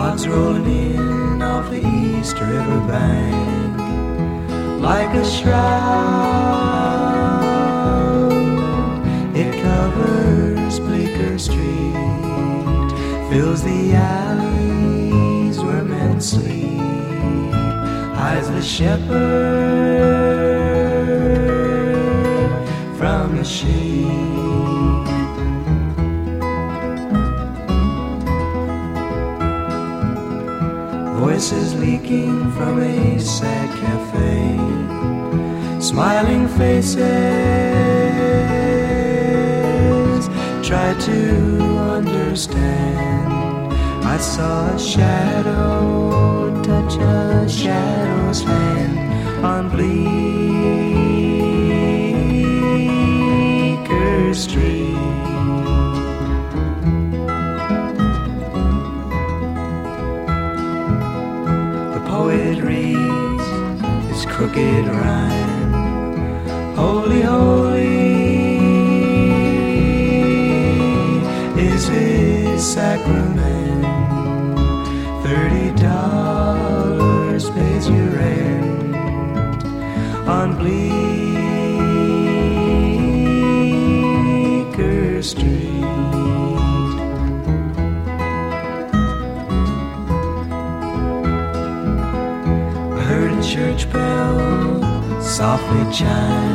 Logs rolling in off the East River bank like a shroud. It covers Bleecker Street, fills the alleys where men sleep, hides the shepherd from the sheep. Voices leaking from a sad cafe, smiling faces try to understand. I saw a shadow touch a shadow's hand on Bleecker Street. Poet reads his crooked rhyme. Holy, holy is his sacrament. $30 pays your rent on Bleecker Street. Church bell softly chime.